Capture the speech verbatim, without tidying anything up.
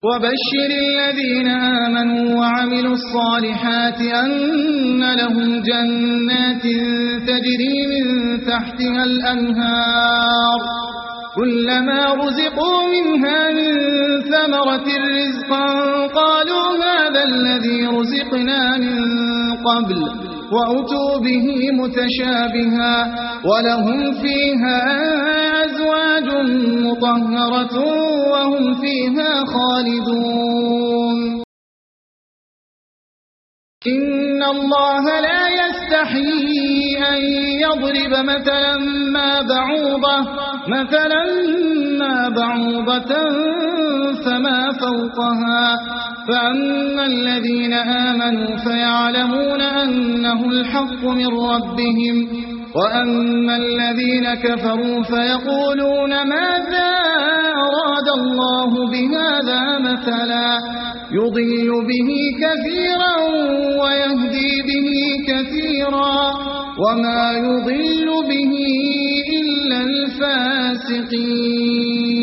وبشر الذين آمنوا وعملوا الصالحات أن لهم جنات تجري من تحتها الأنهار كلما رزقوا منها من ثمرة رزقا قالوا هذا الذي رزقنا من قبل وأتوا به متشابها ولهم فيها أزواج مطهرة وهم فيها خالدون إن الله لا يستحيي أن يضرب مثلا ما بعوضة مثلا ما بعوضة فما فوقها فأما الذين آمنوا فيعلمون أنه الحق من ربهم وأما الذين كفروا فيقولون ماذا أراد الله بهذا مثلا يضل به كثيرا ويهدي به كثيرا وما يضل به إلا الفاسقين.